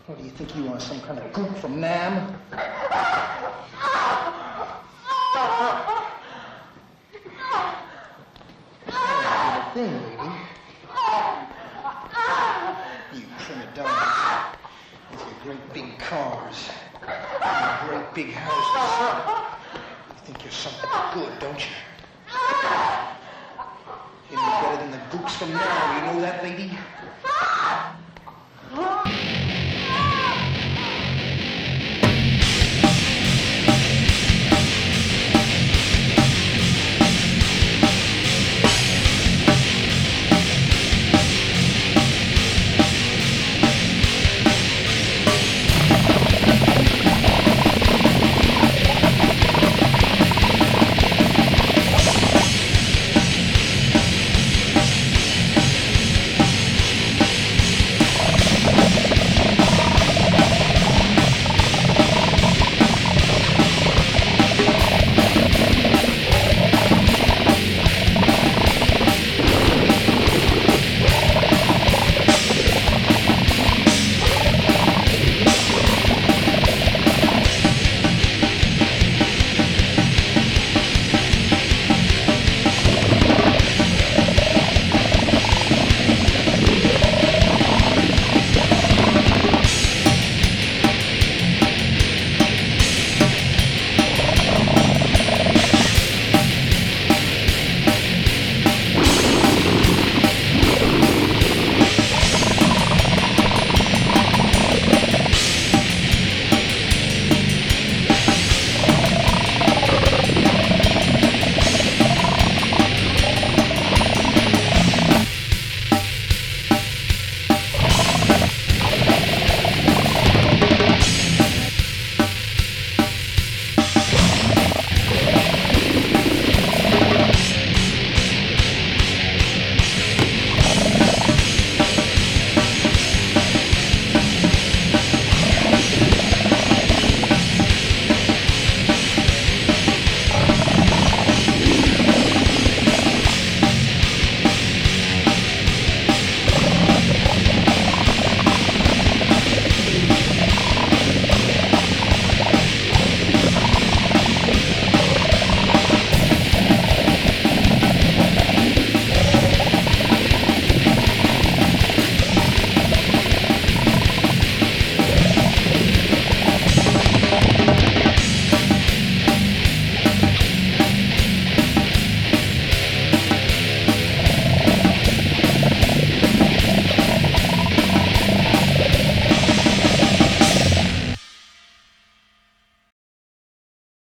What do you think you are, some kind of gook from Nam? Thing, lady. You prima donnas with your great big cars and your great big houses. You think you're something good, don't you? You're no better than the gooks from now. You know that, lady?